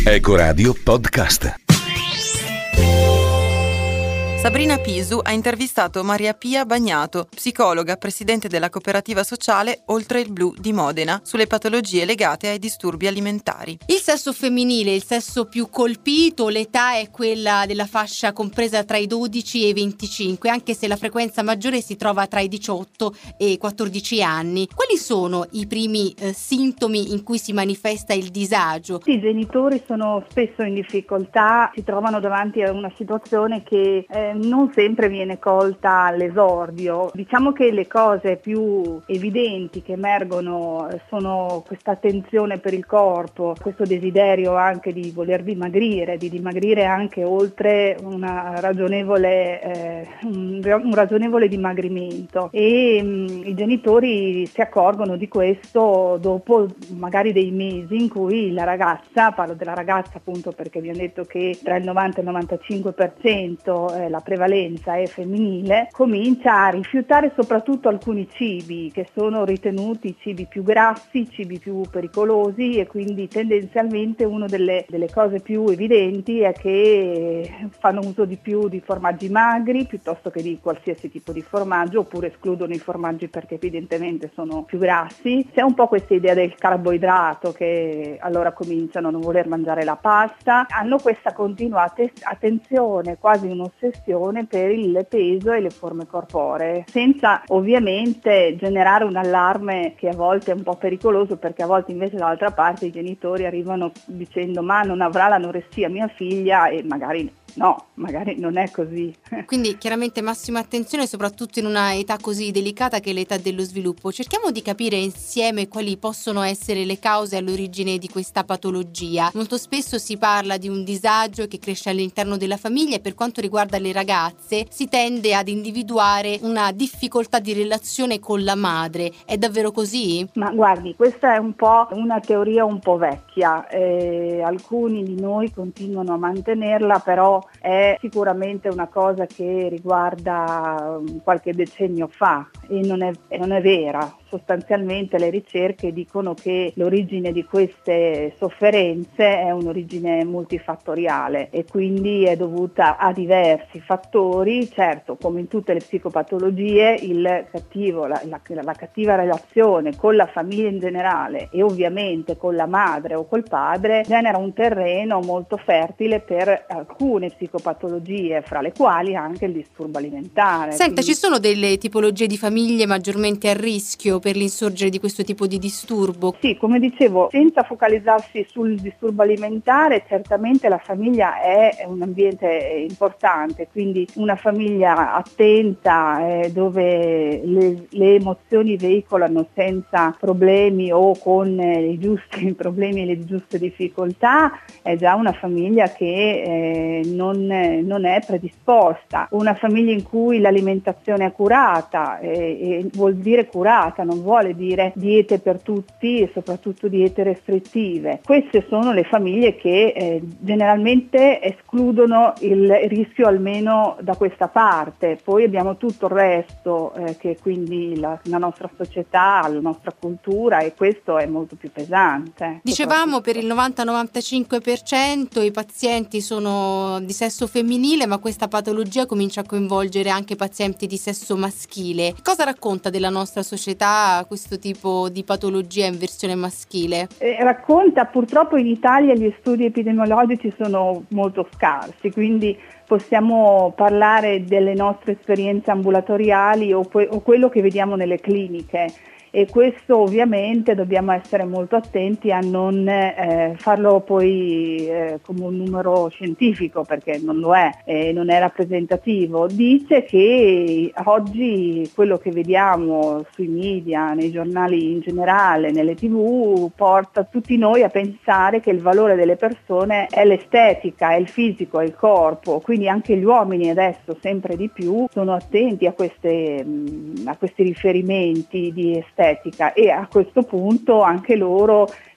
Ecoradio Podcast. Sabrina Pisu ha intervistato Maria Pia Bagnato, psicologa, presidente della cooperativa sociale Oltre il Blu di Modena, sulle patologie legate ai disturbi alimentari. Il sesso femminile, il sesso più colpito, l'età è quella della fascia compresa tra i 12 e i 25, anche se la frequenza maggiore si trova tra i 18 e i 14 anni. Quali sono i primi sintomi in cui si manifesta il disagio? I genitori sono spesso in difficoltà, si trovano davanti a una situazione che non sempre viene colta all'esordio. Diciamo che le cose più evidenti che emergono sono questa attenzione per il corpo, questo desiderio anche di voler dimagrire anche oltre un ragionevole dimagrimento, e i genitori si accorgono di questo dopo magari dei mesi in cui la ragazza, parlo della ragazza appunto perché vi ho detto che tra il 90 e il 95% la prevalenza è femminile, comincia a rifiutare soprattutto alcuni cibi che sono ritenuti cibi più grassi, cibi più pericolosi, e quindi tendenzialmente una delle cose più evidenti è che fanno uso di più di formaggi magri piuttosto che di qualsiasi tipo di formaggio, oppure escludono i formaggi perché evidentemente sono più grassi. C'è un po' questa idea del carboidrato, che allora cominciano a non voler mangiare la pasta, hanno questa continua attenzione, quasi un'ossessione per il peso e le forme corporee, senza ovviamente generare un allarme che a volte è un po' pericoloso, perché a volte invece dall'altra parte i genitori arrivano dicendo ma non avrà l'anoressia mia figlia, e magari non è così. Quindi chiaramente massima attenzione, soprattutto in una età così delicata che è l'età dello sviluppo. Cerchiamo di capire insieme quali possono essere le cause all'origine di questa patologia. Molto spesso si parla di un disagio che cresce all'interno della famiglia, e per quanto riguarda le ragazze si tende ad individuare una difficoltà di relazione con la madre. È davvero così? Ma guardi, questa è un po' una teoria un po' vecchia, alcuni di noi continuano a mantenerla, però è sicuramente una cosa che riguarda qualche decennio fa e non è vera. Sostanzialmente le ricerche dicono che l'origine di queste sofferenze è un'origine multifattoriale e quindi è dovuta a diversi fattori. Certo, come in tutte le psicopatologie, la cattiva relazione con la famiglia in generale e ovviamente con la madre o col padre genera un terreno molto fertile per alcune psicopatologie, fra le quali anche il disturbo alimentare. Senta, ci sono delle tipologie di famiglie maggiormente a rischio per l'insorgere di questo tipo di disturbo? Sì, come dicevo, senza focalizzarsi sul disturbo alimentare, certamente la famiglia è un ambiente importante, quindi una famiglia attenta, dove le emozioni veicolano senza problemi o con i giusti problemi e le giuste difficoltà, è già una famiglia che non è predisposta. Una famiglia in cui l'alimentazione è curata, e vuol dire curata, non vuole dire diete per tutti e soprattutto diete restrittive. Queste sono le famiglie che generalmente escludono il rischio almeno da questa parte. Poi abbiamo tutto il resto, che quindi la nostra società, la nostra cultura, e questo è molto più pesante. Dicevamo per il 90-95% i pazienti sono di sesso femminile, ma questa patologia comincia a coinvolgere anche pazienti di sesso maschile. Cosa racconta della nostra società questo tipo di patologia in versione maschile? Racconta, purtroppo in Italia gli studi epidemiologici sono molto scarsi, quindi possiamo parlare delle nostre esperienze ambulatoriali o quello che vediamo nelle cliniche. E questo ovviamente dobbiamo essere molto attenti a non farlo poi come un numero scientifico, perché non lo è, non è rappresentativo. Dice che oggi quello che vediamo sui media, nei giornali in generale, nelle TV, porta tutti noi a pensare che il valore delle persone è l'estetica, è il fisico, è il corpo, quindi anche gli uomini adesso sempre di più sono attenti a questi riferimenti di estetica, e a questo punto anche loro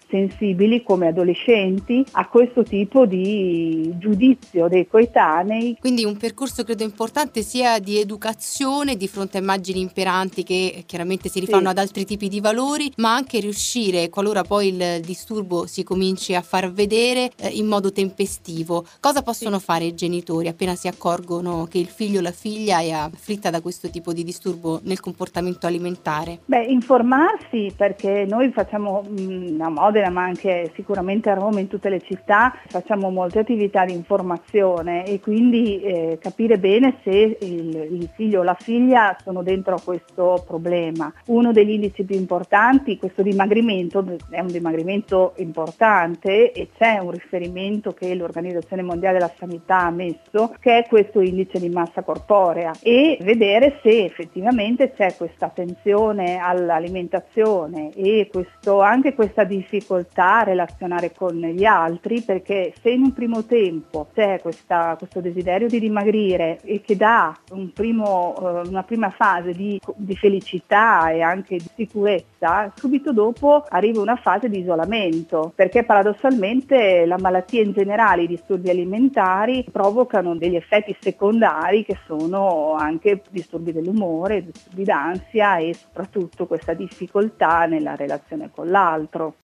sensibili come adolescenti a questo tipo di giudizio dei coetanei. Quindi un percorso credo importante sia di educazione di fronte a immagini imperanti che chiaramente si rifanno ad altri tipi di valori, ma anche riuscire, qualora poi il disturbo si cominci a far vedere, in modo tempestivo. Cosa possono fare i genitori appena si accorgono che il figlio o la figlia è afflitta da questo tipo di disturbo nel comportamento alimentare? Informarsi, perché noi facciamo a Modena, ma anche sicuramente a Roma, in tutte le città, facciamo molte attività di informazione e quindi capire bene se il figlio o la figlia sono dentro a questo problema. Uno degli indici più importanti, questo dimagrimento, è un dimagrimento importante e c'è un riferimento che l'Organizzazione Mondiale della Sanità ha messo, che è questo indice di massa corporea, e vedere se effettivamente c'è questa attenzione all'alimentazione e anche questa difficoltà a relazionare con gli altri, perché se in un primo tempo c'è questo desiderio di dimagrire e che dà una prima fase di felicità e anche di sicurezza, subito dopo arriva una fase di isolamento, perché paradossalmente la malattia in generale, i disturbi alimentari provocano degli effetti secondari che sono anche disturbi dell'umore, disturbi d'ansia e soprattutto questa difficoltà nella relazione con l'altro.